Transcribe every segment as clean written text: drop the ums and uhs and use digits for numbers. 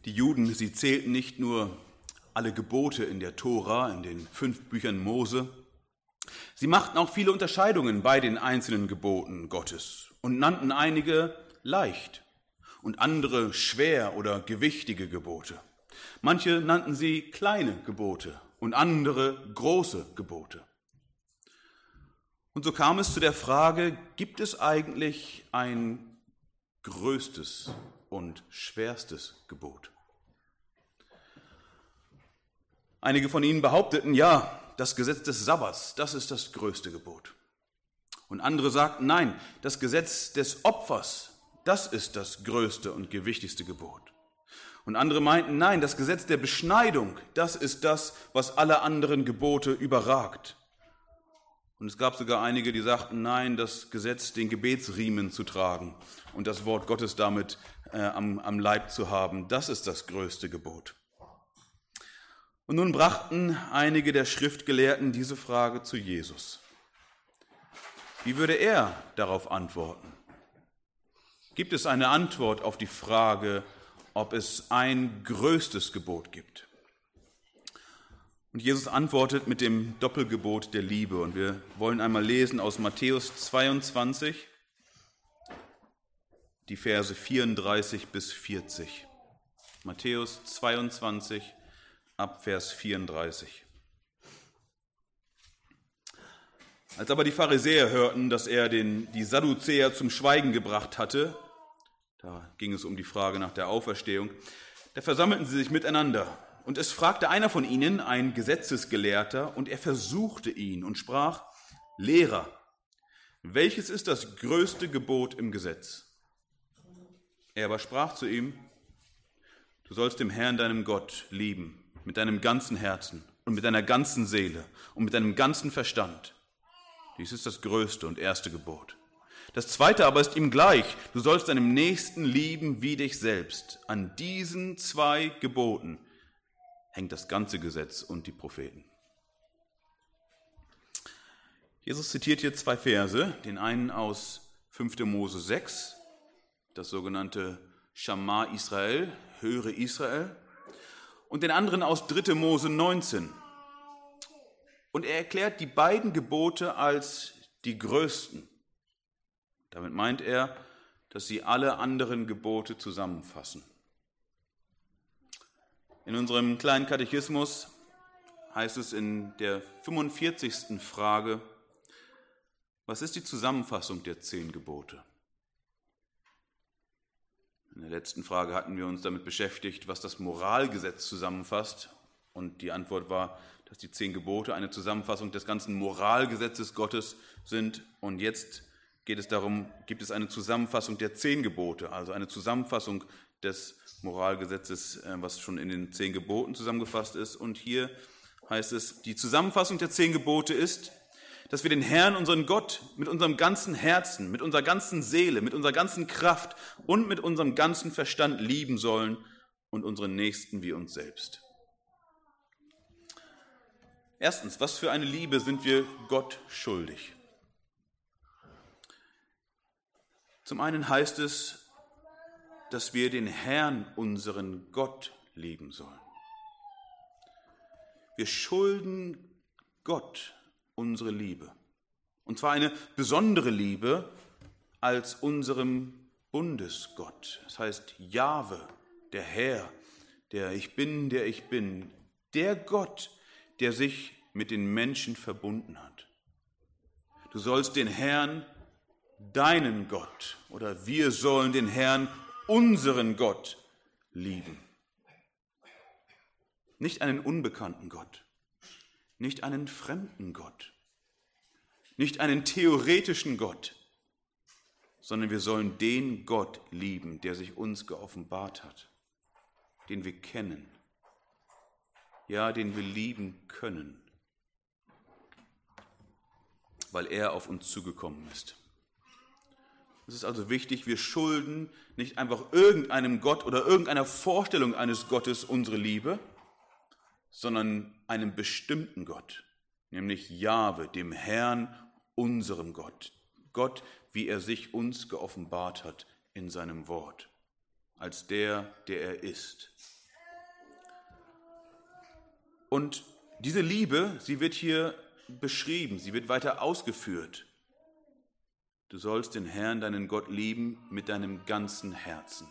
Die Juden, sie zählten nicht nur alle Gebote in der Tora, in den 5 Büchern Mose, sie machten auch viele Unterscheidungen bei den einzelnen Geboten Gottes und nannten einige leicht und andere schwer oder gewichtige Gebote. Manche nannten sie kleine Gebote und andere große Gebote. Und so kam es zu der Frage, gibt es eigentlich ein größtes und schwerstes Gebot? Einige von ihnen behaupteten, ja, das Gesetz des Sabbats, das ist das größte Gebot. Und andere sagten, nein, das Gesetz des Opfers, das ist das größte und gewichtigste Gebot. Und andere meinten, nein, das Gesetz der Beschneidung, das ist das, was alle anderen Gebote überragt. Und es gab sogar einige, die sagten, nein, das Gesetz, den Gebetsriemen zu tragen und das Wort Gottes damit am Leib zu haben, das ist das größte Gebot. Und nun brachten einige der Schriftgelehrten diese Frage zu Jesus. Wie würde er darauf antworten? Gibt es eine Antwort auf die Frage, ob es ein größtes Gebot gibt? Und Jesus antwortet mit dem Doppelgebot der Liebe. Und wir wollen einmal lesen aus Matthäus 22, die Verse 34 bis 40. Matthäus 22, ab Vers 34. Als aber die Pharisäer hörten, dass er die Sadduzäer zum Schweigen gebracht hatte, da ging es um die Frage nach der Auferstehung, da versammelten sie sich miteinander. Und es fragte einer von ihnen, ein Gesetzesgelehrter, und er versuchte ihn und sprach, Lehrer, welches ist das größte Gebot im Gesetz? Er aber sprach zu ihm, du sollst den Herrn, deinem Gott, lieben, mit deinem ganzen Herzen und mit deiner ganzen Seele und mit deinem ganzen Verstand. Dies ist das größte und erste Gebot. Das zweite aber ist ihm gleich, du sollst deinem Nächsten lieben wie dich selbst. An diesen 2 Geboten hängt das ganze Gesetz und die Propheten. Jesus zitiert hier 2 Verse, den einen aus 5. Mose 6, das sogenannte Schama Israel, höre Israel, und den anderen aus 3. Mose 19. Und er erklärt die beiden Gebote als die größten. Damit meint er, dass sie alle anderen Gebote zusammenfassen. In unserem kleinen Katechismus heißt es in der 45. Frage, was ist die Zusammenfassung der 10 Gebote? In der letzten Frage hatten wir uns damit beschäftigt, was das Moralgesetz zusammenfasst. Und die Antwort war, dass die 10 Gebote eine Zusammenfassung des ganzen Moralgesetzes Gottes sind. Und jetzt geht es darum, gibt es eine Zusammenfassung der 10 Gebote, also eine Zusammenfassung des Moralgesetzes, was schon in den 10 Geboten zusammengefasst ist. Und hier heißt es, die Zusammenfassung der 10 Gebote ist, dass wir den Herrn, unseren Gott, mit unserem ganzen Herzen, mit unserer ganzen Seele, mit unserer ganzen Kraft und mit unserem ganzen Verstand lieben sollen und unseren Nächsten wie uns selbst. Erstens, was für eine Liebe sind wir Gott schuldig? Zum einen heißt es, dass wir den Herrn, unseren Gott, lieben sollen. Wir schulden Gott unsere Liebe. Und zwar eine besondere Liebe als unserem Bundesgott. Das heißt, Jahwe, der Herr, der ich bin, der Gott, der sich mit den Menschen verbunden hat. Du sollst den Herrn, deinen Gott, oder wir sollen den Herrn, unseren Gott, lieben. Nicht einen unbekannten Gott, nicht einen fremden Gott, nicht einen theoretischen Gott, sondern wir sollen den Gott lieben, der sich uns geoffenbart hat, den wir kennen, ja, den wir lieben können, weil er auf uns zugekommen ist. Es ist also wichtig, wir schulden nicht einfach irgendeinem Gott oder irgendeiner Vorstellung eines Gottes unsere Liebe, sondern einem bestimmten Gott, nämlich Jahwe, dem Herrn, unserem Gott. Gott, wie er sich uns geoffenbart hat in seinem Wort, als der er ist. Und diese Liebe, sie wird hier beschrieben, sie wird weiter ausgeführt. Du sollst den Herrn, deinen Gott, lieben mit deinem ganzen Herzen.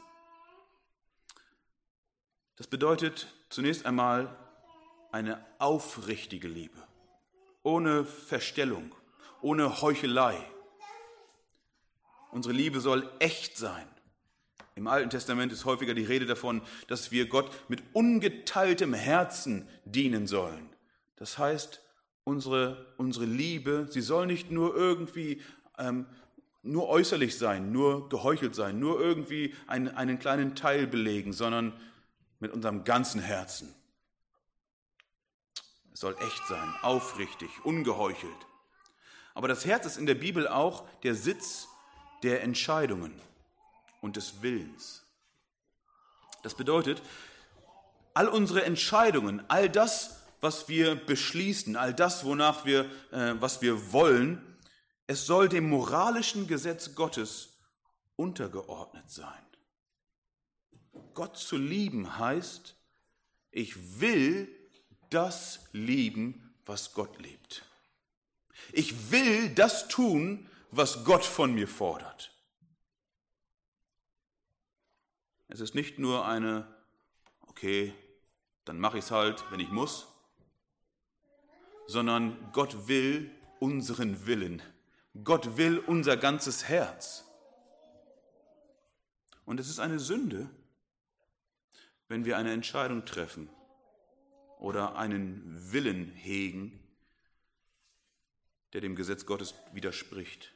Das bedeutet zunächst einmal eine aufrichtige Liebe, ohne Verstellung, ohne Heuchelei. Unsere Liebe soll echt sein. Im Alten Testament ist häufiger die Rede davon, dass wir Gott mit ungeteiltem Herzen dienen sollen. Das heißt, unsere Liebe, sie soll nicht nur irgendwie nur äußerlich sein, nur geheuchelt sein, nur irgendwie einen kleinen Teil belegen, sondern mit unserem ganzen Herzen. Es soll echt sein, aufrichtig, ungeheuchelt. Aber das Herz ist in der Bibel auch der Sitz der Entscheidungen und des Willens. Das bedeutet, all unsere Entscheidungen, all das, was wir beschließen, all das, was wir wollen, es soll dem moralischen Gesetz Gottes untergeordnet sein. Gott zu lieben heißt, ich will das lieben, was Gott liebt. Ich will das tun, was Gott von mir fordert. Es ist nicht nur okay, dann mache ich es halt, wenn ich muss, sondern Gott will unseren Willen. Gott will unser ganzes Herz. Und es ist eine Sünde, wenn wir eine Entscheidung treffen oder einen Willen hegen, der dem Gesetz Gottes widerspricht.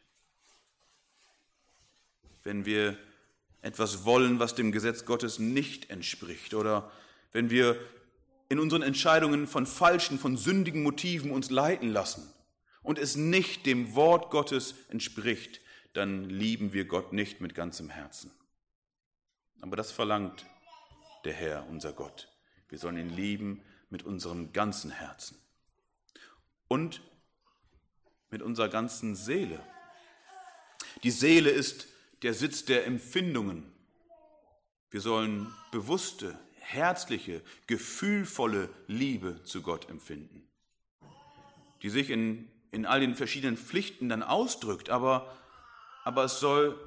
Wenn wir etwas wollen, was dem Gesetz Gottes nicht entspricht, oder wenn wir in unseren Entscheidungen von falschen, von sündigen Motiven uns leiten lassen und es nicht dem Wort Gottes entspricht, dann lieben wir Gott nicht mit ganzem Herzen. Aber das verlangt der Herr, unser Gott. Wir sollen ihn lieben mit unserem ganzen Herzen und mit unserer ganzen Seele. Die Seele ist der Sitz der Empfindungen. Wir sollen bewusste, herzliche, gefühlvolle Liebe zu Gott empfinden, die sich in all den verschiedenen Pflichten dann ausdrückt, aber es soll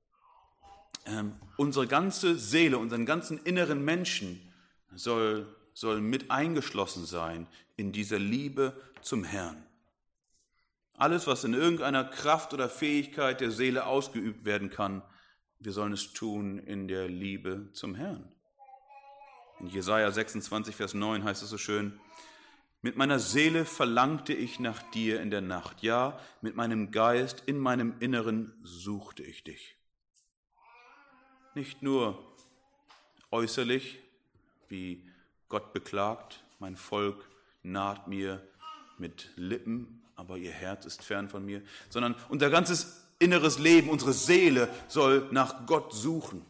unsere ganze Seele, unseren ganzen inneren Menschen soll mit eingeschlossen sein in dieser Liebe zum Herrn. Alles, was in irgendeiner Kraft oder Fähigkeit der Seele ausgeübt werden kann, wir sollen es tun in der Liebe zum Herrn. In Jesaja 26, Vers 9 heißt es so schön: Mit meiner Seele verlangte ich nach dir in der Nacht, ja, mit meinem Geist, in meinem Inneren suchte ich dich. Nicht nur äußerlich, wie Gott beklagt, mein Volk naht mir mit Lippen, aber ihr Herz ist fern von mir, sondern unser ganzes inneres Leben, unsere Seele soll nach Gott suchen.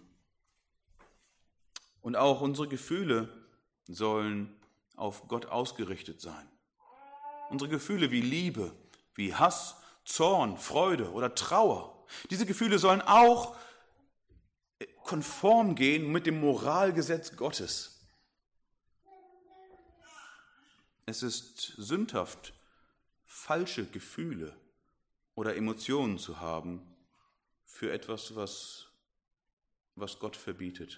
Und auch unsere Gefühle sollen auf Gott ausgerichtet sein. Unsere Gefühle wie Liebe, wie Hass, Zorn, Freude oder Trauer, diese Gefühle sollen auch konform gehen mit dem Moralgesetz Gottes. Es ist sündhaft, falsche Gefühle oder Emotionen zu haben für etwas, was Gott verbietet.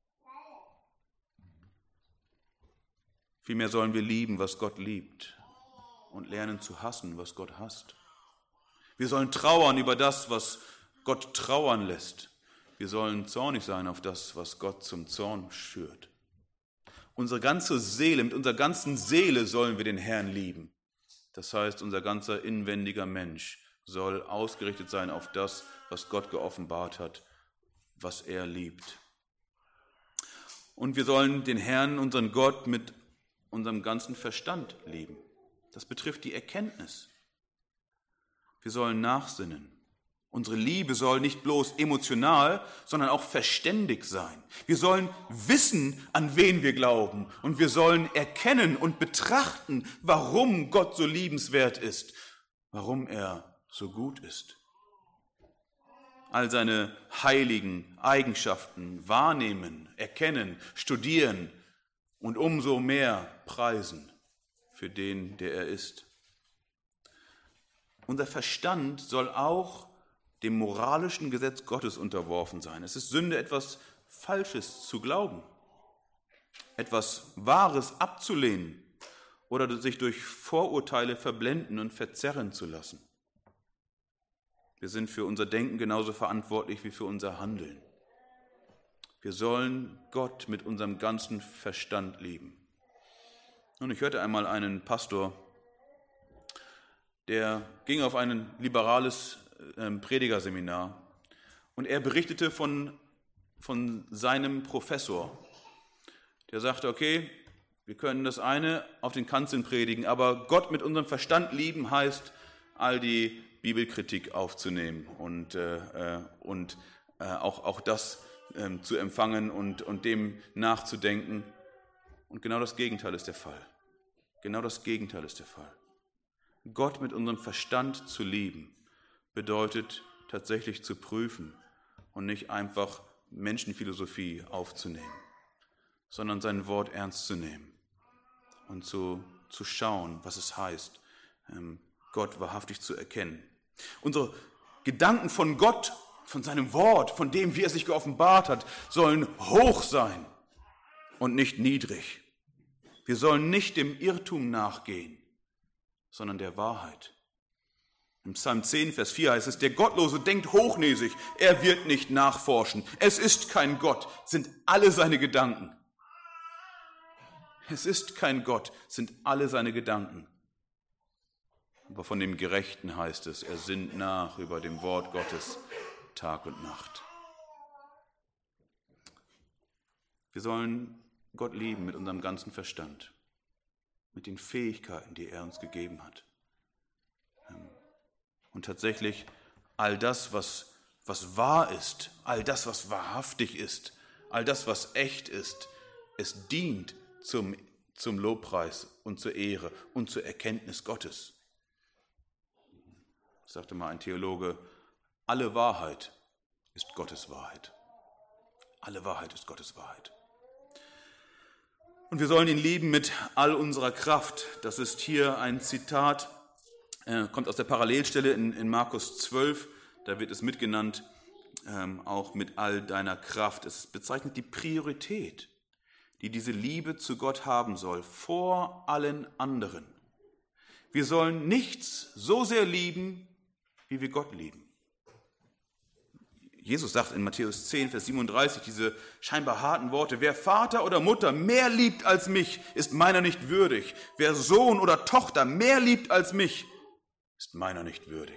Vielmehr sollen wir lieben, was Gott liebt, und lernen zu hassen, was Gott hasst. Wir sollen trauern über das, was Gott trauern lässt. Wir sollen zornig sein auf das, was Gott zum Zorn schürt. Unsere ganze Seele, mit unserer ganzen Seele sollen wir den Herrn lieben. Das heißt, unser ganzer inwendiger Mensch soll ausgerichtet sein auf das, was Gott geoffenbart hat, was er liebt. Und wir sollen den Herrn, unseren Gott, mit unserem ganzen Verstand lieben. Das betrifft die Erkenntnis. Wir sollen nachsinnen. Unsere Liebe soll nicht bloß emotional, sondern auch verständig sein. Wir sollen wissen, an wen wir glauben. Und wir sollen erkennen und betrachten, warum Gott so liebenswert ist, warum er so gut ist. All seine heiligen Eigenschaften wahrnehmen, erkennen, studieren und umso mehr preisen. für den, der er ist. Unser Verstand soll auch dem moralischen Gesetz Gottes unterworfen sein. Es ist Sünde, etwas Falsches zu glauben, etwas Wahres abzulehnen oder sich durch Vorurteile verblenden und verzerren zu lassen. Wir sind für unser Denken genauso verantwortlich wie für unser Handeln. Wir sollen Gott mit unserem ganzen Verstand lieben. Und ich hörte einmal einen Pastor, der ging auf ein liberales Predigerseminar und er berichtete von seinem Professor. Der sagte, okay, wir können das eine auf den Kanzeln predigen, aber Gott mit unserem Verstand lieben heißt, all die Bibelkritik aufzunehmen und auch das zu empfangen und dem nachzudenken. Und genau das Gegenteil ist der Fall. Genau das Gegenteil ist der Fall. Gott mit unserem Verstand zu lieben, bedeutet tatsächlich zu prüfen und nicht einfach Menschenphilosophie aufzunehmen, sondern sein Wort ernst zu nehmen und zu schauen, was es heißt, Gott wahrhaftig zu erkennen. Unsere Gedanken von Gott, von seinem Wort, von dem, wie er sich geoffenbart hat, sollen hoch sein und nicht niedrig. Wir sollen nicht dem Irrtum nachgehen, sondern der Wahrheit. Im Psalm 10, Vers 4 heißt es, der Gottlose denkt hochnäsig, er wird nicht nachforschen. Es ist kein Gott, sind alle seine Gedanken. Es ist kein Gott, sind alle seine Gedanken. Aber von dem Gerechten heißt es, er sinnt nach über dem Wort Gottes Tag und Nacht. Wir sollen Gott lieben mit unserem ganzen Verstand, mit den Fähigkeiten, die er uns gegeben hat. Und tatsächlich all das, was wahr ist, all das, was wahrhaftig ist, all das, was echt ist, es dient zum Lobpreis und zur Ehre und zur Erkenntnis Gottes. Sagte mal ein Theologe, alle Wahrheit ist Gottes Wahrheit. Alle Wahrheit ist Gottes Wahrheit. Und wir sollen ihn lieben mit all unserer Kraft. Das ist hier ein Zitat, kommt aus der Parallelstelle in Markus 12. Da wird es mitgenannt, auch mit all deiner Kraft. Es bezeichnet die Priorität, die diese Liebe zu Gott haben soll, vor allen anderen. Wir sollen nichts so sehr lieben, wie wir Gott lieben. Jesus sagt in Matthäus 10, Vers 37 diese scheinbar harten Worte, wer Vater oder Mutter mehr liebt als mich, ist meiner nicht würdig. Wer Sohn oder Tochter mehr liebt als mich, ist meiner nicht würdig.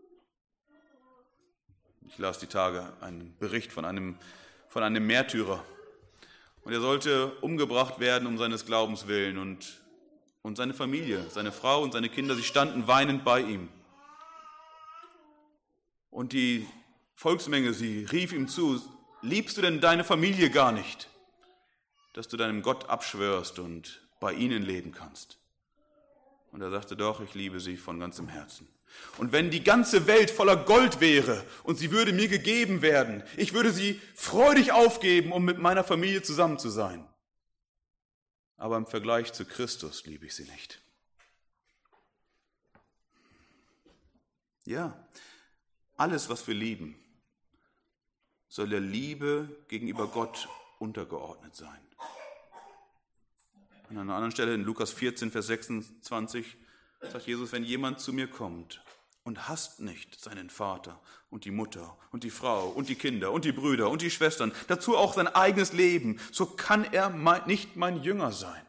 Ich las die Tage einen Bericht von einem Märtyrer. Und er sollte umgebracht werden um seines Glaubens willen. Und seine Familie, seine Frau und seine Kinder, sie standen weinend bei ihm. Und die Volksmenge, sie rief ihm zu, liebst du denn deine Familie gar nicht, dass du deinem Gott abschwörst und bei ihnen leben kannst? Und er sagte, doch, ich liebe sie von ganzem Herzen. Und wenn die ganze Welt voller Gold wäre und sie würde mir gegeben werden, ich würde sie freudig aufgeben, um mit meiner Familie zusammen zu sein. Aber im Vergleich zu Christus liebe ich sie nicht. Ja, alles, was wir lieben, soll der Liebe gegenüber Gott untergeordnet sein. An einer anderen Stelle in Lukas 14, Vers 26 sagt Jesus, wenn jemand zu mir kommt und hasst nicht seinen Vater und die Mutter und die Frau und die Kinder und die Brüder und die Schwestern, dazu auch sein eigenes Leben, so kann er nicht mein Jünger sein.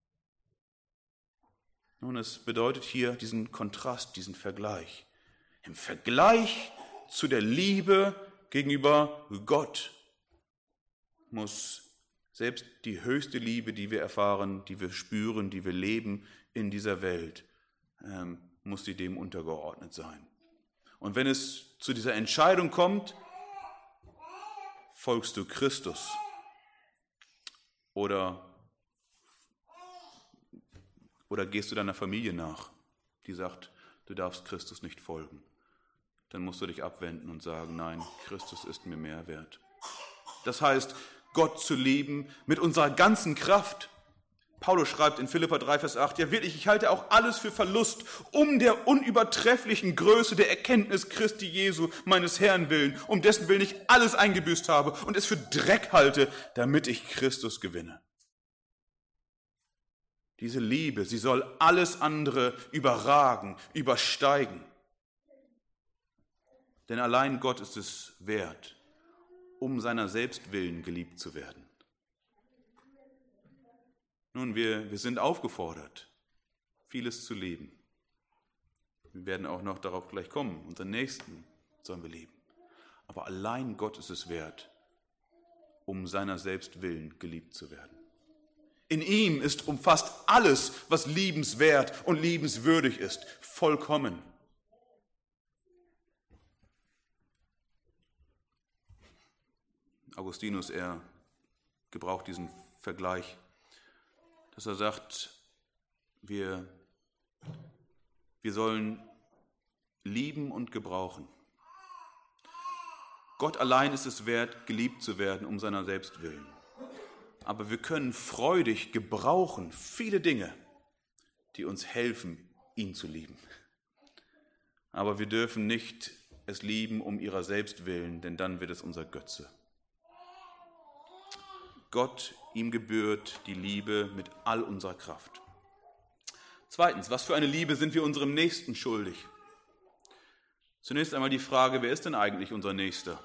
Nun, es bedeutet hier diesen Kontrast, diesen Vergleich. Im Vergleich zu der Liebe gegenüber Gott muss selbst die höchste Liebe, die wir erfahren, die wir spüren, die wir leben in dieser Welt, muss sie dem untergeordnet sein. Und wenn es zu dieser Entscheidung kommt, folgst du Christus oder gehst du deiner Familie nach, die sagt, du darfst Christus nicht folgen, dann musst du dich abwenden und sagen, nein, Christus ist mir mehr wert. Das heißt, Gott zu lieben mit unserer ganzen Kraft. Paulus schreibt in Philipper 3, Vers 8, ja wirklich, ich halte auch alles für Verlust, um der unübertrefflichen Größe der Erkenntnis Christi Jesu, meines Herrn willen, um dessen Willen ich alles eingebüßt habe und es für Dreck halte, damit ich Christus gewinne. Diese Liebe, sie soll alles andere überragen, übersteigen. Denn allein Gott ist es wert, um seiner selbst willen geliebt zu werden. Nun, wir sind aufgefordert, vieles zu lieben. Wir werden auch noch darauf gleich kommen. Unseren Nächsten sollen wir lieben. Aber allein Gott ist es wert, um seiner selbst willen geliebt zu werden. In ihm ist umfasst alles, was liebenswert und liebenswürdig ist, vollkommen. Augustinus, er gebraucht diesen Vergleich, dass er sagt, wir sollen lieben und gebrauchen. Gott allein ist es wert, geliebt zu werden, um seiner selbst willen. Aber wir können freudig gebrauchen viele Dinge, die uns helfen, ihn zu lieben. Aber wir dürfen nicht es lieben um ihrer selbst willen, denn dann wird es unser Götze. Gott, ihm gebührt die Liebe mit all unserer Kraft. Zweitens, was für eine Liebe sind wir unserem Nächsten schuldig? Zunächst einmal die Frage, wer ist denn eigentlich unser Nächster?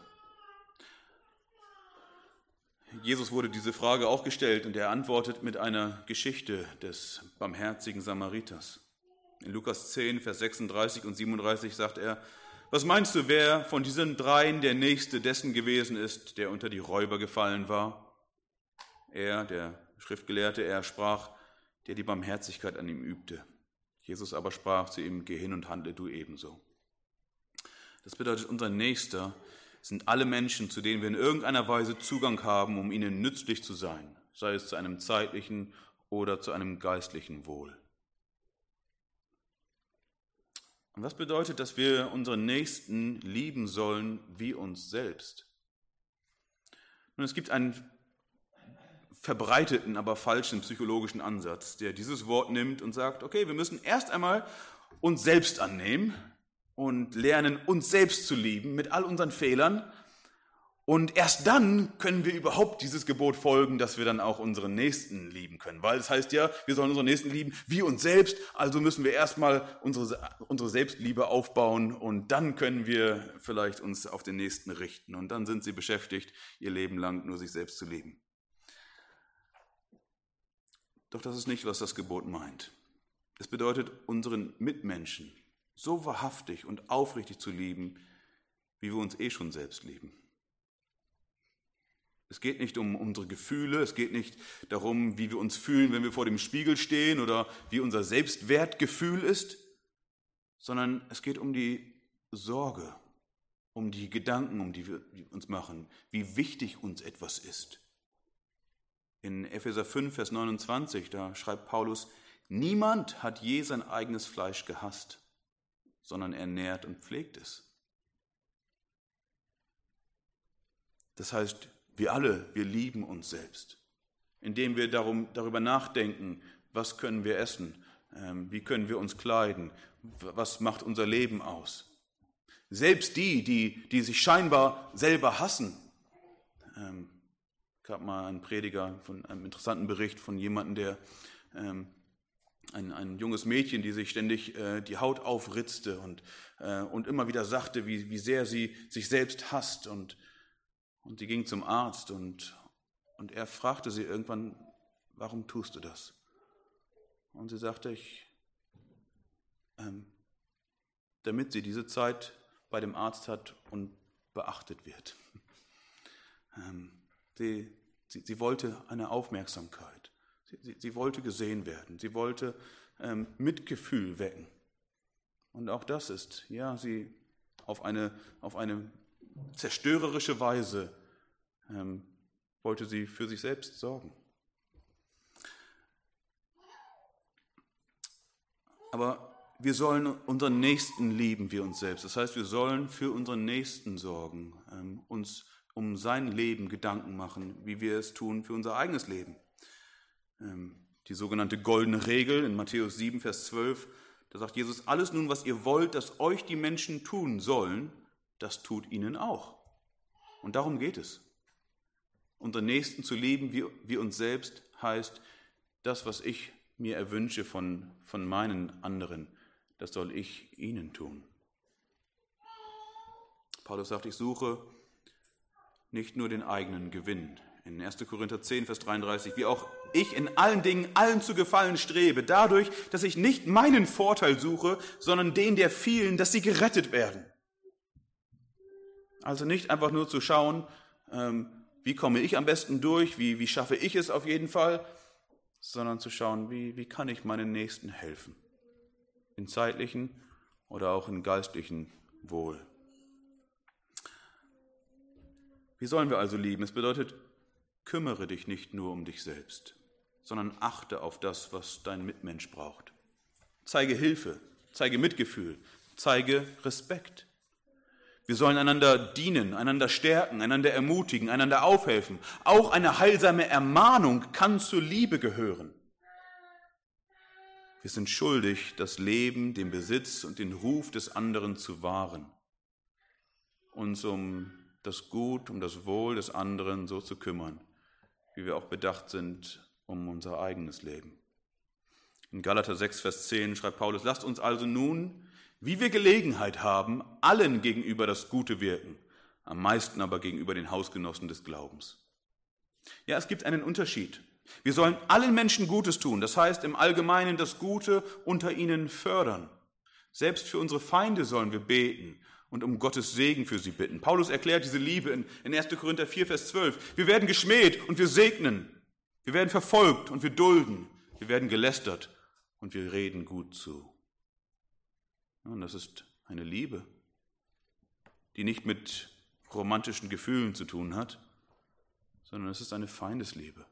Jesus wurde diese Frage auch gestellt und er antwortet mit einer Geschichte des barmherzigen Samariters. In Lukas 10, Vers 36 und 37 sagt er, was meinst du, wer von diesen dreien der Nächste dessen gewesen ist, der unter die Räuber gefallen war? Er, der Schriftgelehrte, er sprach, der die Barmherzigkeit an ihm übte. Jesus aber sprach zu ihm, geh hin und handle du ebenso. Das bedeutet, unser Nächster sind alle Menschen, zu denen wir in irgendeiner Weise Zugang haben, um ihnen nützlich zu sein, sei es zu einem zeitlichen oder zu einem geistlichen Wohl. Und was bedeutet, dass wir unseren Nächsten lieben sollen wie uns selbst? Nun, es gibt einen verbreiteten, aber falschen psychologischen Ansatz, der dieses Wort nimmt und sagt, okay, wir müssen erst einmal uns selbst annehmen und lernen, uns selbst zu lieben mit all unseren Fehlern. Und erst dann können wir überhaupt dieses Gebot folgen, dass wir dann auch unseren Nächsten lieben können. Weil es heißt ja, wir sollen unseren Nächsten lieben wie uns selbst. Also müssen wir erstmal unsere Selbstliebe aufbauen und dann können wir vielleicht uns auf den Nächsten richten. Und dann sind sie beschäftigt, ihr Leben lang nur sich selbst zu lieben. Doch das ist nicht, was das Gebot meint. Es bedeutet, unseren Mitmenschen so wahrhaftig und aufrichtig zu lieben, wie wir uns schon selbst lieben. Es geht nicht um unsere Gefühle, es geht nicht darum, wie wir uns fühlen, wenn wir vor dem Spiegel stehen oder wie unser Selbstwertgefühl ist, sondern es geht um die Sorge, um die Gedanken, um die wir uns machen, wie wichtig uns etwas ist. In Epheser 5, Vers 29, da schreibt Paulus, niemand hat je sein eigenes Fleisch gehasst, sondern er nährt und pflegt es. Das heißt, wir lieben uns selbst, indem wir darüber nachdenken, was können wir essen, wie können wir uns kleiden, was macht unser Leben aus. Selbst die sich scheinbar selber hassen. Es gab mal einen Prediger von einem interessanten Bericht von jemandem, der ein junges Mädchen, die sich ständig die Haut aufritzte und immer wieder sagte, wie sehr sie sich selbst hasst. Und sie ging zum Arzt und er fragte sie irgendwann, warum tust du das? Und sie sagte, damit sie diese Zeit bei dem Arzt hat und beachtet wird. Sie wollte eine Aufmerksamkeit. Sie wollte gesehen werden. Sie wollte Mitgefühl wecken. Und auch das ist, ja, sie auf eine zerstörerische Weise wollte sie für sich selbst sorgen. Aber wir sollen unseren Nächsten lieben wie uns selbst. Das heißt, wir sollen für unseren Nächsten sorgen, uns um sein Leben Gedanken machen, wie wir es tun für unser eigenes Leben. die sogenannte goldene Regel in Matthäus 7, Vers 12. Da sagt Jesus, alles nun, was ihr wollt, dass euch die Menschen tun sollen, das tut ihnen auch. Und darum geht es. Unseren Nächsten zu lieben wie uns selbst heißt, das, was ich mir erwünsche von meinen anderen, das soll ich ihnen tun. Paulus sagt, ich suche nicht nur den eigenen Gewinn. In 1. Korinther 10, Vers 33, wie auch ich in allen Dingen allen zu gefallen strebe, dadurch, dass ich nicht meinen Vorteil suche, sondern den der vielen, dass sie gerettet werden. Also nicht einfach nur zu schauen, wie komme ich am besten durch, wie schaffe ich es auf jeden Fall, sondern zu schauen, wie kann ich meinen Nächsten helfen. In zeitlichen oder auch in geistlichen Wohl. Wie sollen wir also lieben? Es bedeutet, kümmere dich nicht nur um dich selbst, sondern achte auf das, was dein Mitmensch braucht. Zeige Hilfe, zeige Mitgefühl, zeige Respekt. Wir sollen einander dienen, einander stärken, einander ermutigen, einander aufhelfen. Auch eine heilsame Ermahnung kann zur Liebe gehören. Wir sind schuldig, das Leben, den Besitz und den Ruf des anderen zu wahren, uns um das Gut, um das Wohl des anderen so zu kümmern, wie wir auch bedacht sind um unser eigenes Leben. In Galater 6, Vers 10 schreibt Paulus, lasst uns also nun, wie wir Gelegenheit haben, allen gegenüber das Gute wirken, am meisten aber gegenüber den Hausgenossen des Glaubens. Ja, es gibt einen Unterschied. Wir sollen allen Menschen Gutes tun, das heißt im Allgemeinen das Gute unter ihnen fördern. Selbst für unsere Feinde sollen wir beten und um Gottes Segen für sie bitten. Paulus erklärt diese Liebe in 1. Korinther 4, Vers 12. Wir werden geschmäht und wir segnen. Wir werden verfolgt und wir dulden. Wir werden gelästert und wir reden gut zu. Und das ist eine Liebe, die nicht mit romantischen Gefühlen zu tun hat, sondern es ist eine Feindesliebe.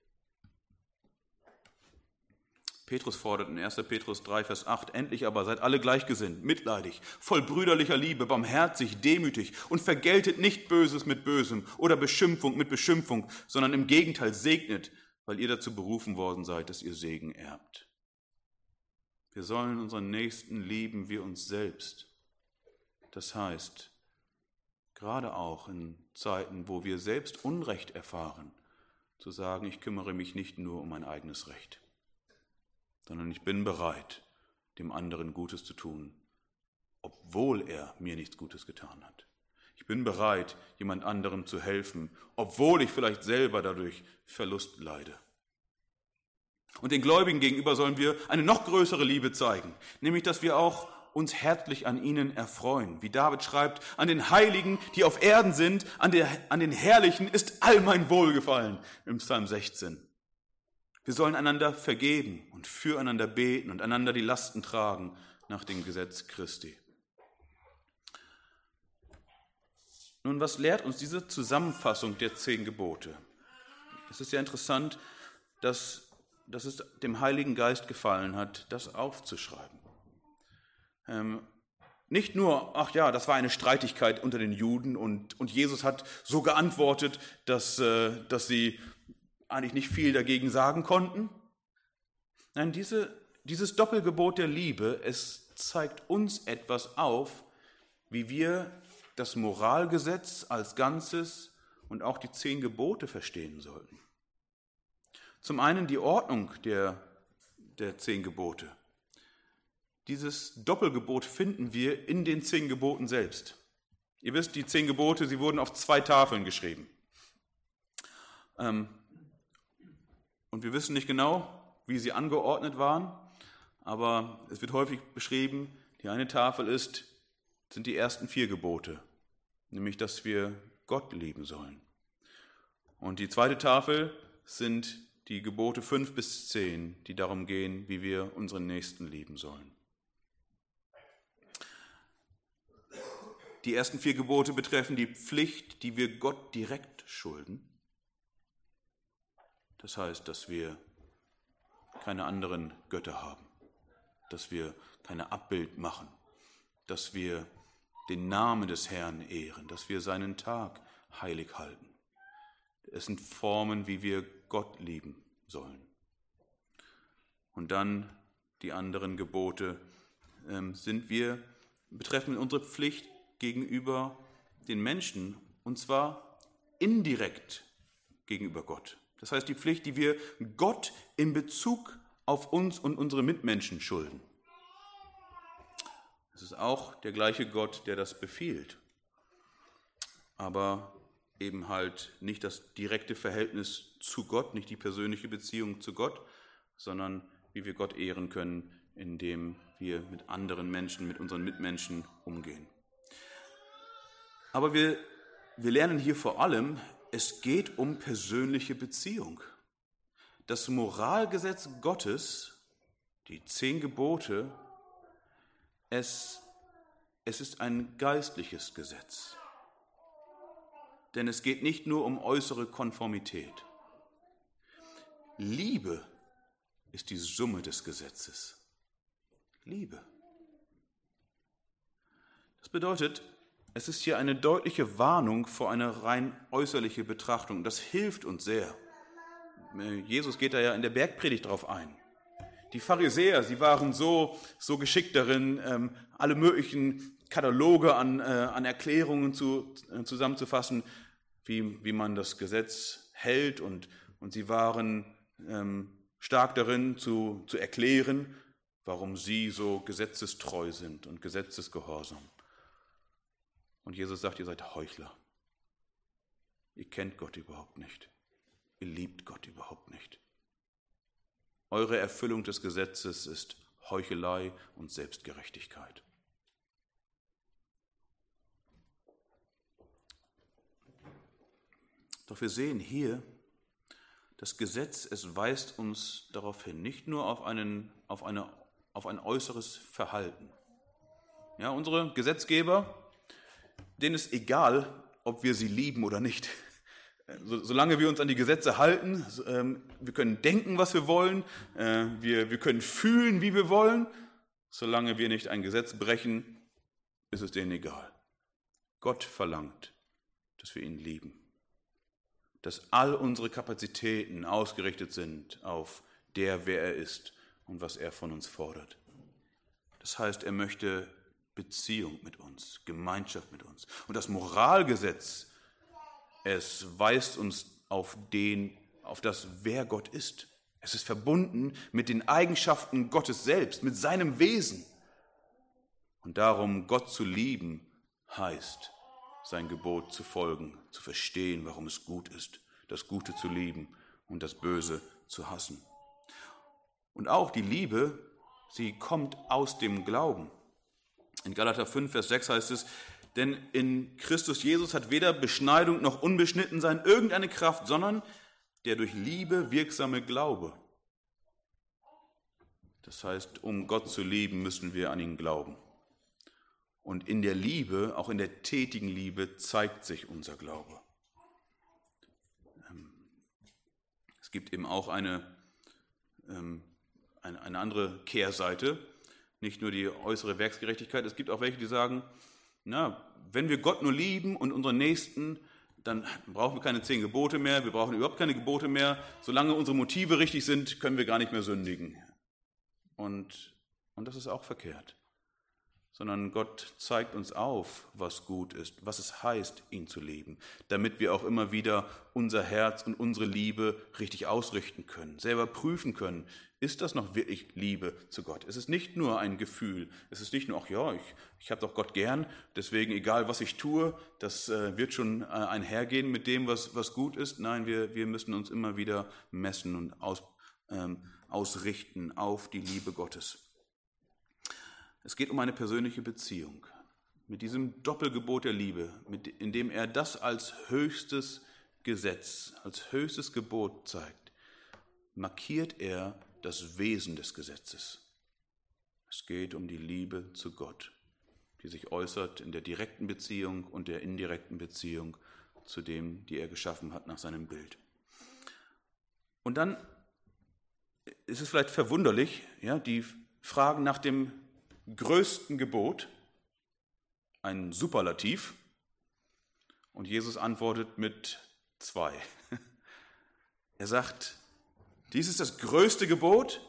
Petrus fordert in 1. Petrus 3, Vers 8, endlich aber seid alle gleichgesinnt, mitleidig, voll brüderlicher Liebe, barmherzig, demütig und vergeltet nicht Böses mit Bösem oder Beschimpfung mit Beschimpfung, sondern im Gegenteil segnet, weil ihr dazu berufen worden seid, dass ihr Segen erbt. Wir sollen unseren Nächsten lieben wie uns selbst. Das heißt, gerade auch in Zeiten, wo wir selbst Unrecht erfahren, zu sagen, ich kümmere mich nicht nur um mein eigenes Recht, sondern ich bin bereit, dem anderen Gutes zu tun, obwohl er mir nichts Gutes getan hat. Ich bin bereit, jemand anderem zu helfen, obwohl ich vielleicht selber dadurch Verlust leide. Und den Gläubigen gegenüber sollen wir eine noch größere Liebe zeigen, nämlich, dass wir auch uns herzlich an ihnen erfreuen. Wie David schreibt, an den Heiligen, die auf Erden sind, an den Herrlichen ist all mein Wohlgefallen, im Psalm 16. Wir sollen einander vergeben und füreinander beten und einander die Lasten tragen nach dem Gesetz Christi. Nun, was lehrt uns diese Zusammenfassung der 10 Gebote? Es ist ja interessant, dass es dem Heiligen Geist gefallen hat, das aufzuschreiben. Nicht nur, ach ja, das war eine Streitigkeit unter den Juden und Jesus hat so geantwortet, dass sie eigentlich nicht viel dagegen sagen konnten. Nein, dieses Doppelgebot der Liebe, es zeigt uns etwas auf, wie wir das Moralgesetz als Ganzes und auch die 10 Gebote verstehen sollten. Zum einen die Ordnung der 10 Gebote. Dieses Doppelgebot finden wir in den 10 Geboten selbst. Ihr wisst, die 10 Gebote, sie wurden auf 2 Tafeln geschrieben. Und wir wissen nicht genau, wie sie angeordnet waren, aber es wird häufig beschrieben, die eine Tafel sind die ersten 4 Gebote, nämlich, dass wir Gott lieben sollen. Und die zweite Tafel sind die Gebote 5 bis 10, die darum gehen, wie wir unseren Nächsten lieben sollen. Die ersten 4 Gebote betreffen die Pflicht, die wir Gott direkt schulden. Das heißt, dass wir keine anderen Götter haben, dass wir keine Abbild machen, dass wir den Namen des Herrn ehren, dass wir seinen Tag heilig halten. Es sind Formen, wie wir Gott lieben sollen. Und dann die anderen Gebote betreffen unsere Pflicht gegenüber den Menschen, und zwar indirekt gegenüber Gott. Das heißt, die Pflicht, die wir Gott in Bezug auf uns und unsere Mitmenschen schulden. Es ist auch der gleiche Gott, der das befiehlt, aber eben halt nicht das direkte Verhältnis zu Gott, nicht die persönliche Beziehung zu Gott, sondern wie wir Gott ehren können, indem wir mit anderen Menschen, mit unseren Mitmenschen umgehen. Aber wir lernen hier vor allem, es geht um persönliche Beziehung. Das Moralgesetz Gottes, die 10 Gebote, es ist ein geistliches Gesetz. Denn es geht nicht nur um äußere Konformität. Liebe ist die Summe des Gesetzes. Liebe. Das bedeutet, es ist hier eine deutliche Warnung vor einer rein äußerliche Betrachtung. Das hilft uns sehr. Jesus geht da ja in der Bergpredigt drauf ein. Die Pharisäer, sie waren so geschickt darin, alle möglichen Kataloge an Erklärungen zusammenzufassen, wie man das Gesetz hält. Und sie waren stark darin zu erklären, warum sie so gesetzestreu sind und gesetzesgehorsam. Und Jesus sagt, ihr seid Heuchler. Ihr kennt Gott überhaupt nicht. Ihr liebt Gott überhaupt nicht. Eure Erfüllung des Gesetzes ist Heuchelei und Selbstgerechtigkeit. Doch wir sehen hier, das Gesetz, es weist uns darauf hin, nicht nur auf ein äußeres Verhalten. Ja, unsere Gesetzgeber, denen ist egal, ob wir sie lieben oder nicht. Solange wir uns an die Gesetze halten, wir können denken, was wir wollen, wir können fühlen, wie wir wollen, solange wir nicht ein Gesetz brechen, ist es denen egal. Gott verlangt, dass wir ihn lieben, dass all unsere Kapazitäten ausgerichtet sind auf wer er ist und was er von uns fordert. Das heißt, er möchte Beziehung mit uns, Gemeinschaft mit uns. Und das Moralgesetz, es weist uns auf das, wer Gott ist. Es ist verbunden mit den Eigenschaften Gottes selbst, mit seinem Wesen. Und darum, Gott zu lieben, heißt, sein Gebot zu folgen, zu verstehen, warum es gut ist, das Gute zu lieben und das Böse zu hassen. Und auch die Liebe, sie kommt aus dem Glauben. In Galater 5, Vers 6 heißt es, denn in Christus Jesus hat weder Beschneidung noch Unbeschnittensein irgendeine Kraft, sondern der durch Liebe wirksame Glaube. Das heißt, um Gott zu lieben, müssen wir an ihn glauben. Und in der Liebe, auch in der tätigen Liebe, zeigt sich unser Glaube. Es gibt eben auch eine andere Kehrseite, nicht nur die äußere Werksgerechtigkeit. Es gibt auch welche, die sagen, wenn wir Gott nur lieben und unseren Nächsten, dann brauchen wir keine 10 Gebote mehr, wir brauchen überhaupt keine Gebote mehr. Solange unsere Motive richtig sind, können wir gar nicht mehr sündigen. Und das ist auch verkehrt. Sondern Gott zeigt uns auf, was gut ist, was es heißt, ihn zu lieben, damit wir auch immer wieder unser Herz und unsere Liebe richtig ausrichten können, selber prüfen können, ist das noch wirklich Liebe zu Gott? Es ist nicht nur ein Gefühl, es ist nicht nur, ich habe doch Gott gern, deswegen egal was ich tue, das wird schon einhergehen mit dem, was gut ist. Nein, wir müssen uns immer wieder messen und ausrichten auf die Liebe Gottes. Es geht um eine persönliche Beziehung. Mit diesem Doppelgebot der Liebe, in dem er das als höchstes Gesetz, als höchstes Gebot zeigt, markiert er das Wesen des Gesetzes. Es geht um die Liebe zu Gott, die sich äußert in der direkten Beziehung und der indirekten Beziehung zu dem, die er geschaffen hat nach seinem Bild. Und dann ist es vielleicht verwunderlich, die Fragen nach dem größten Gebot, ein Superlativ, und Jesus antwortet mit 2. Er sagt, dies ist das größte Gebot,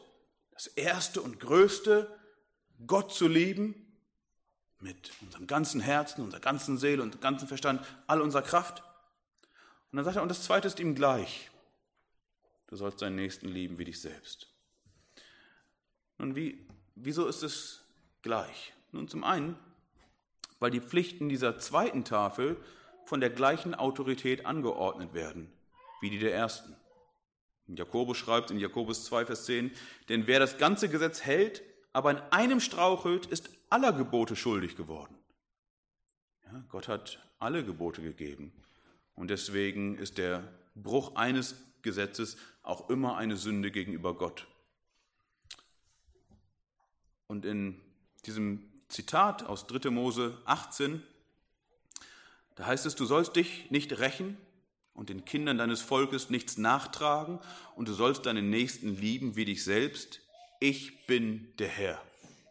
Das erste und größte, Gott zu lieben, mit unserem ganzen Herzen, unserer ganzen Seele und ganzen Verstand, all unserer Kraft. Und dann sagt er, und das zweite ist ihm gleich. Du sollst deinen Nächsten lieben wie dich selbst. Nun, wieso ist es gleich? Nun, zum einen, weil die Pflichten dieser zweiten Tafel von der gleichen Autorität angeordnet werden, wie die der ersten. Jakobus schreibt in Jakobus 2, Vers 10, denn wer das ganze Gesetz hält, aber in einem strauchelt, ist aller Gebote schuldig geworden. Ja, Gott hat alle Gebote gegeben. Und deswegen ist der Bruch eines Gesetzes auch immer eine Sünde gegenüber Gott. Und in diesem Zitat aus 3. Mose 18, da heißt es, du sollst dich nicht rächen und den Kindern deines Volkes nichts nachtragen und du sollst deinen Nächsten lieben wie dich selbst. Ich bin der Herr.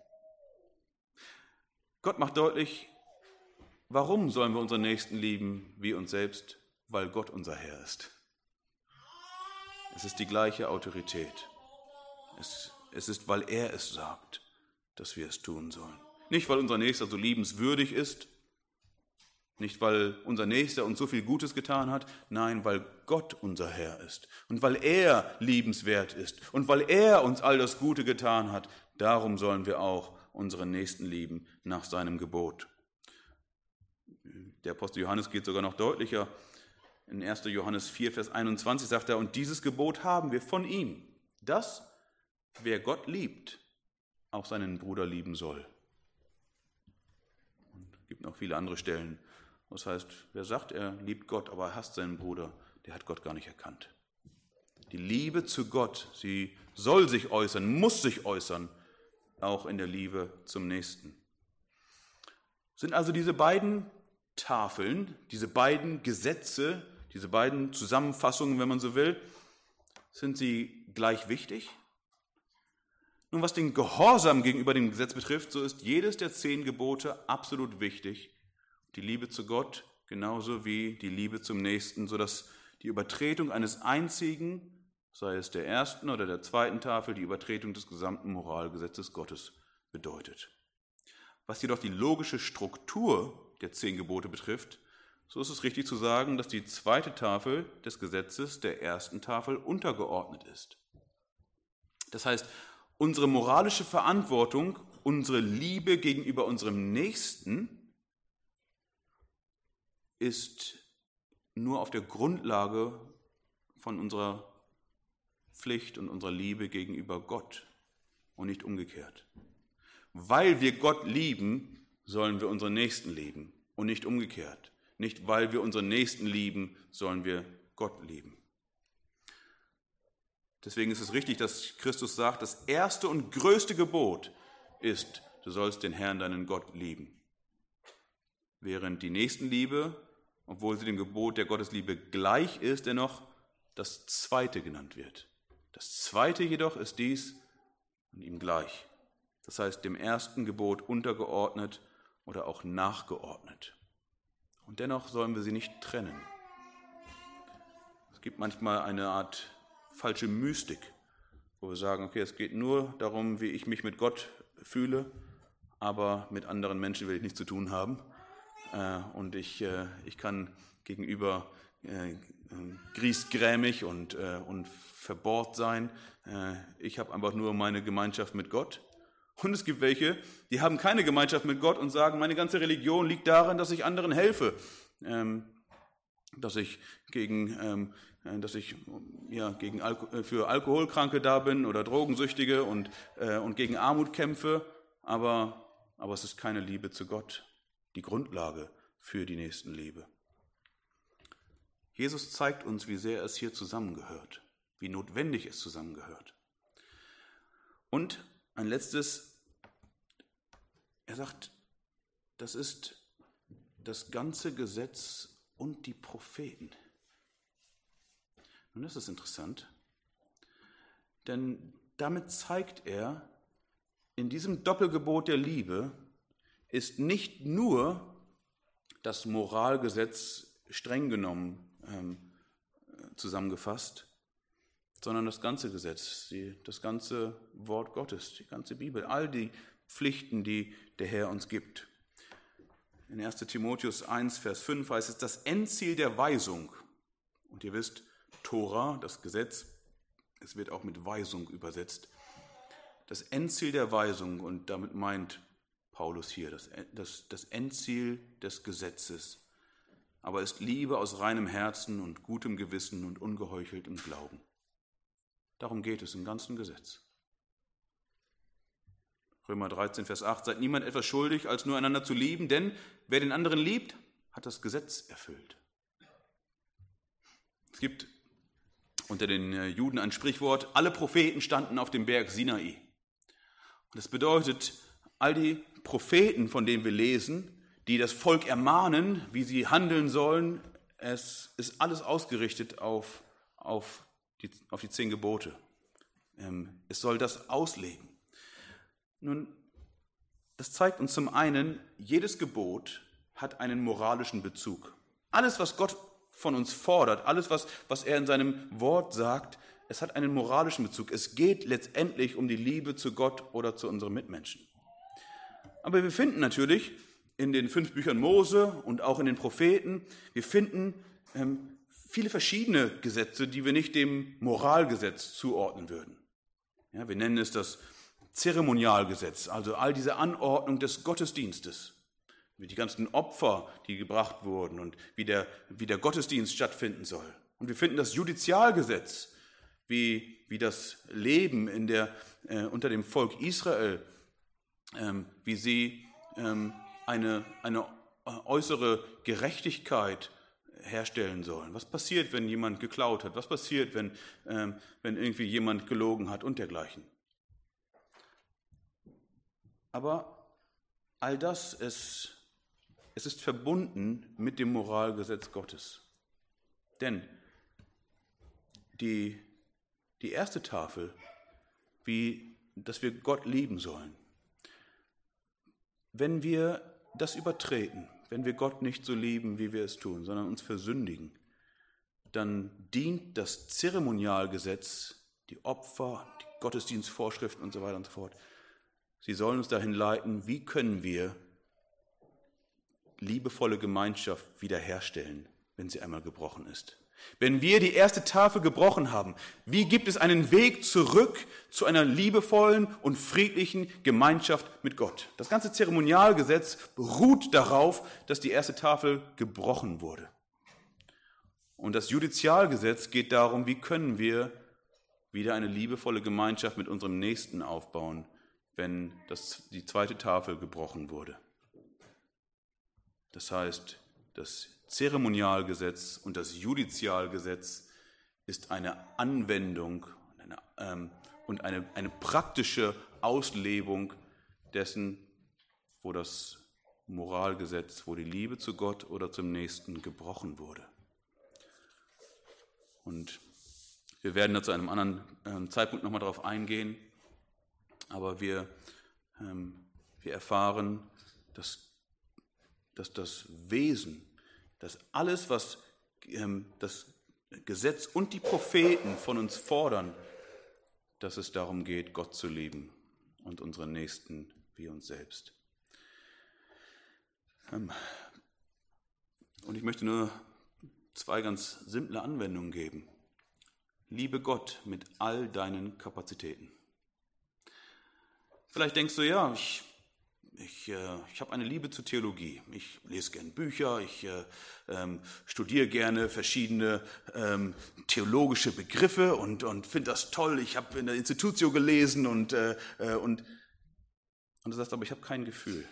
Gott macht deutlich, warum sollen wir unseren Nächsten lieben wie uns selbst? Weil Gott unser Herr ist. Es ist die gleiche Autorität. Es ist, weil er es sagt, dass wir es tun sollen. Nicht, weil unser Nächster so liebenswürdig ist, nicht, weil unser Nächster uns so viel Gutes getan hat, nein, weil Gott unser Herr ist und weil er liebenswert ist und weil er uns all das Gute getan hat. Darum sollen wir auch unseren Nächsten lieben nach seinem Gebot. Der Apostel Johannes geht sogar noch deutlicher. In 1. Johannes 4, Vers 21 sagt er, und dieses Gebot haben wir von ihm, dass wer Gott liebt, auch seinen Bruder lieben soll. Und es gibt noch viele andere Stellen. Das heißt, wer sagt, er liebt Gott, aber er hasst seinen Bruder, der hat Gott gar nicht erkannt. Die Liebe zu Gott, sie soll sich äußern, muss sich äußern, auch in der Liebe zum Nächsten. Sind also diese beiden Tafeln, diese beiden Gesetze, diese beiden Zusammenfassungen, wenn man so will, sind sie gleich wichtig? Nun, was den Gehorsam gegenüber dem Gesetz betrifft, so ist jedes der 10 Gebote absolut wichtig. Die Liebe zu Gott genauso wie die Liebe zum Nächsten, sodass die Übertretung eines einzigen, sei es der ersten oder der zweiten Tafel, die Übertretung des gesamten Moralgesetzes Gottes bedeutet. Was jedoch die logische Struktur der 10 Gebote betrifft, so ist es richtig zu sagen, dass die zweite Tafel des Gesetzes der ersten Tafel untergeordnet ist. Das heißt, unsere moralische Verantwortung, unsere Liebe gegenüber unserem Nächsten ist nur auf der Grundlage von unserer Pflicht und unserer Liebe gegenüber Gott und nicht umgekehrt. Weil wir Gott lieben, sollen wir unseren Nächsten lieben und nicht umgekehrt. Nicht weil wir unseren Nächsten lieben, sollen wir Gott lieben. Deswegen ist es richtig, dass Christus sagt, das erste und größte Gebot ist, du sollst den Herrn, deinen Gott, lieben. Während die Nächstenliebe, obwohl sie dem Gebot der Gottesliebe gleich ist, dennoch das zweite genannt wird. Das zweite jedoch ist dies und ihm gleich. Das heißt, dem ersten Gebot untergeordnet oder auch nachgeordnet. Und dennoch sollen wir sie nicht trennen. Es gibt manchmal eine Art falsche Mystik, wo wir sagen, okay, es geht nur darum, wie ich mich mit Gott fühle, aber mit anderen Menschen will ich nichts zu tun haben. Und ich kann gegenüber griesgrämig und verbohrt sein. Ich habe einfach nur meine Gemeinschaft mit Gott. Und es gibt welche, die haben keine Gemeinschaft mit Gott und sagen, meine ganze Religion liegt darin, dass ich anderen helfe, dass ich für Alkoholkranke da bin oder Drogensüchtige und gegen Armut kämpfe, aber es ist keine Liebe zu Gott, die Grundlage für die Nächstenliebe. Jesus zeigt uns, wie sehr es hier zusammengehört, wie notwendig es zusammengehört. Und ein letztes, er sagt, das ist das ganze Gesetz und die Propheten. Und das ist interessant, denn damit zeigt er, in diesem Doppelgebot der Liebe ist nicht nur das Moralgesetz streng genommen zusammengefasst, sondern das ganze Gesetz, das ganze Wort Gottes, die ganze Bibel, all die Pflichten, die der Herr uns gibt. In 1. Timotheus 1, Vers 5 heißt es, das Endziel der Weisung, und ihr wisst, Tora, das Gesetz, es wird auch mit Weisung übersetzt, das Endziel der Weisung, und damit meint Paulus hier das Endziel des Gesetzes, aber ist Liebe aus reinem Herzen und gutem Gewissen und ungeheucheltem Glauben. Darum geht es im ganzen Gesetz. Römer 13, Vers 8, seid niemand etwas schuldig, als nur einander zu lieben, denn wer den anderen liebt, hat das Gesetz erfüllt. Es gibt unter den Juden ein Sprichwort, alle Propheten standen auf dem Berg Sinai. Und das bedeutet, all die Propheten, von denen wir lesen, die das Volk ermahnen, wie sie handeln sollen, es ist alles ausgerichtet auf die 10 Gebote. Es soll das auslegen. Nun, das zeigt uns zum einen, jedes Gebot hat einen moralischen Bezug. Alles, was Gott von uns fordert, alles, was er in seinem Wort sagt, es hat einen moralischen Bezug. Es geht letztendlich um die Liebe zu Gott oder zu unseren Mitmenschen. Aber wir finden natürlich in den 5 Büchern Mose und auch in den Propheten, wir finden viele verschiedene Gesetze, die wir nicht dem Moralgesetz zuordnen würden. Ja, wir nennen es das Zeremonialgesetz, also all diese Anordnung des Gottesdienstes, wie die ganzen Opfer, die gebracht wurden und wie der Gottesdienst stattfinden soll. Und wir finden das Judizialgesetz, wie das Leben unter dem Volk Israel, wie sie eine äußere Gerechtigkeit herstellen sollen. Was passiert, wenn jemand geklaut hat? Was passiert, wenn irgendwie jemand gelogen hat und dergleichen? Aber all das, es ist verbunden mit dem Moralgesetz Gottes. Denn die erste Tafel, dass wir Gott lieben sollen, wenn wir das übertreten, wenn wir Gott nicht so lieben, wie wir es tun, sondern uns versündigen, dann dient das Zeremonialgesetz, die Opfer, die Gottesdienstvorschriften und so weiter und so fort. Sie sollen uns dahin leiten, wie können wir liebevolle Gemeinschaft wiederherstellen, wenn sie einmal gebrochen ist. Wenn wir die erste Tafel gebrochen haben, wie gibt es einen Weg zurück zu einer liebevollen und friedlichen Gemeinschaft mit Gott? Das ganze Zeremonialgesetz beruht darauf, dass die erste Tafel gebrochen wurde. Und das Judizialgesetz geht darum, wie können wir wieder eine liebevolle Gemeinschaft mit unserem Nächsten aufbauen, wenn die zweite Tafel gebrochen wurde. Das heißt, das Zeremonialgesetz und das Judizialgesetz ist eine Anwendung und eine praktische Auslebung dessen, wo das Moralgesetz, wo die Liebe zu Gott oder zum Nächsten gebrochen wurde. Und wir werden da zu einem anderen Zeitpunkt nochmal darauf eingehen, aber wir erfahren, dass das Wesen, dass alles, was das Gesetz und die Propheten von uns fordern, dass es darum geht, Gott zu lieben und unseren Nächsten wie uns selbst. Und ich möchte nur 2 ganz simple Anwendungen geben. Liebe Gott mit all deinen Kapazitäten. Vielleicht denkst du, ja, ich habe eine Liebe zur Theologie. Ich lese gerne Bücher, ich studiere gerne verschiedene theologische Begriffe und finde das toll. Ich habe in der Institutio gelesen und du sagst, aber ich habe kein Gefühl.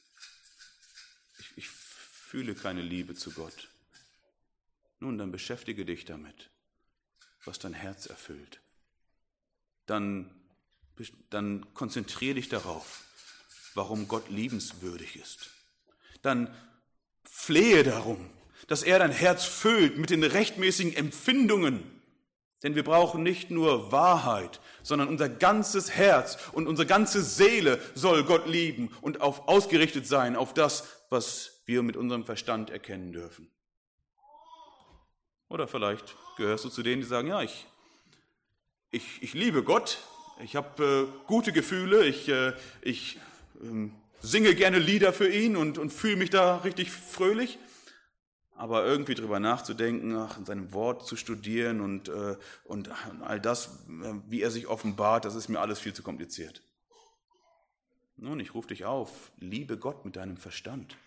Ich fühle keine Liebe zu Gott. Nun, dann beschäftige dich damit, was dein Herz erfüllt. Dann konzentriere dich darauf, warum Gott liebenswürdig ist. Dann flehe darum, dass er dein Herz füllt mit den rechtmäßigen Empfindungen. Denn wir brauchen nicht nur Wahrheit, sondern unser ganzes Herz und unsere ganze Seele soll Gott lieben und ausgerichtet sein auf das, was wir mit unserem Verstand erkennen dürfen. Oder vielleicht gehörst du zu denen, die sagen, ja, ich liebe Gott, ich habe gute Gefühle, ich singe gerne Lieder für ihn und fühle mich da richtig fröhlich. Aber irgendwie drüber nachzudenken, in seinem Wort zu studieren und all das, wie er sich offenbart, das ist mir alles viel zu kompliziert. Nun, ich rufe dich auf, liebe Gott mit deinem Verstand.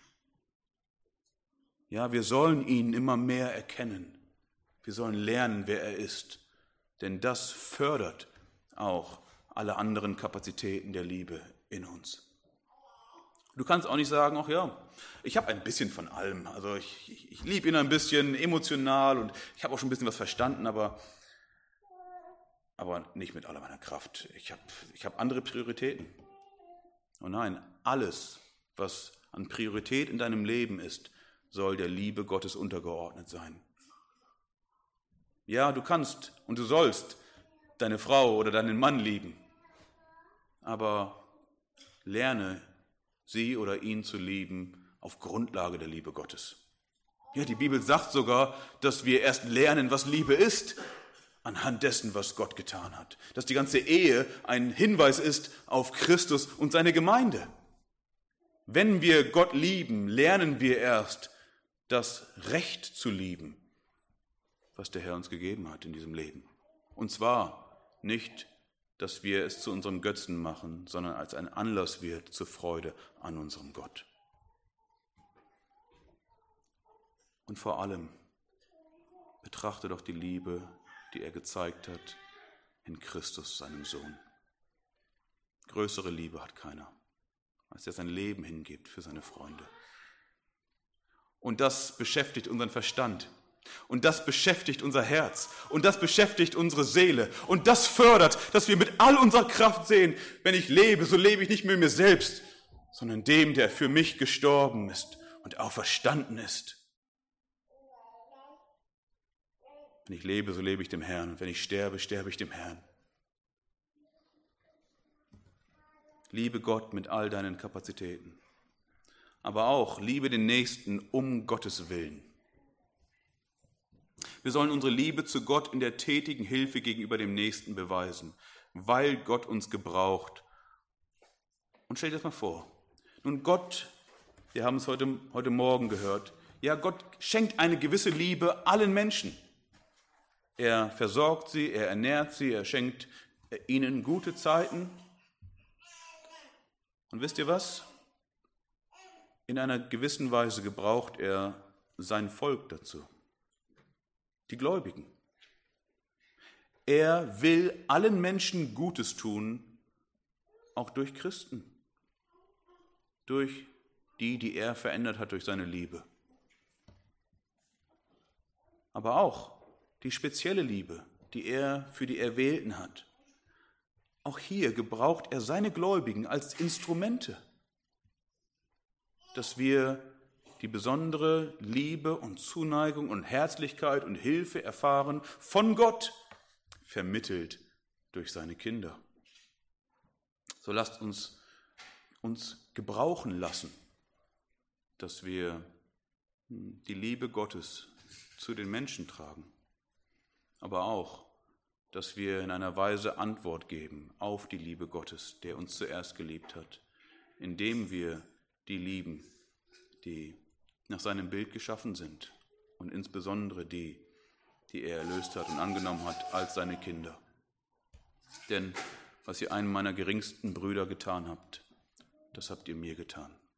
Ja, wir sollen ihn immer mehr erkennen. Wir sollen lernen, wer er ist. Denn das fördert auch alle anderen Kapazitäten der Liebe in uns. Du kannst auch nicht sagen, ach ja, ich habe ein bisschen von allem. Also ich liebe ihn ein bisschen emotional und ich habe auch schon ein bisschen was verstanden, aber nicht mit aller meiner Kraft. Ich hab andere Prioritäten. Oh nein, alles, was an Priorität in deinem Leben ist, soll der Liebe Gottes untergeordnet sein. Ja, du kannst und du sollst deine Frau oder deinen Mann lieben, aber lerne sie oder ihn zu lieben auf Grundlage der Liebe Gottes. Ja, die Bibel sagt sogar, dass wir erst lernen, was Liebe ist, anhand dessen, was Gott getan hat. Dass die ganze Ehe ein Hinweis ist auf Christus und seine Gemeinde. Wenn wir Gott lieben, lernen wir erst, das Recht zu lieben, was der Herr uns gegeben hat in diesem Leben. Und zwar nicht, dass wir es zu unserem Götzen machen, sondern als ein Anlass wird zur Freude an unserem Gott. Und vor allem betrachte doch die Liebe, die er gezeigt hat in Christus, seinem Sohn. Größere Liebe hat keiner, als er sein Leben hingibt für seine Freunde. Und das beschäftigt unseren Verstand. Und das beschäftigt unser Herz. Und das beschäftigt unsere Seele. Und das fördert, dass wir mit all unserer Kraft sehen, wenn ich lebe, so lebe ich nicht mehr mir selbst, sondern dem, der für mich gestorben ist und auferstanden ist. Wenn ich lebe, so lebe ich dem Herrn. Und wenn ich sterbe, sterbe ich dem Herrn. Liebe Gott mit all deinen Kapazitäten. Aber auch liebe den Nächsten um Gottes Willen. Wir sollen unsere Liebe zu Gott in der tätigen Hilfe gegenüber dem Nächsten beweisen, weil Gott uns gebraucht. Und stell dir das mal vor. Nun Gott, wir haben es heute Morgen gehört, ja, Gott schenkt eine gewisse Liebe allen Menschen. Er versorgt sie, er ernährt sie, er schenkt ihnen gute Zeiten. Und wisst ihr was? In einer gewissen Weise gebraucht er sein Volk dazu. Die Gläubigen. Er will allen Menschen Gutes tun, auch durch Christen, durch die er verändert hat durch seine Liebe. Aber auch die spezielle Liebe, die er für die Erwählten hat. Auch hier gebraucht er seine Gläubigen als Instrumente, dass wir die besondere Liebe und Zuneigung und Herzlichkeit und Hilfe erfahren von Gott, vermittelt durch seine Kinder. So lasst uns gebrauchen lassen, dass wir die Liebe Gottes zu den Menschen tragen, aber auch, dass wir in einer Weise Antwort geben auf die Liebe Gottes, der uns zuerst geliebt hat, indem wir die lieben, die nach seinem Bild geschaffen sind und insbesondere die er erlöst hat und angenommen hat als seine Kinder. Denn was ihr einem meiner geringsten Brüder getan habt, das habt ihr mir getan.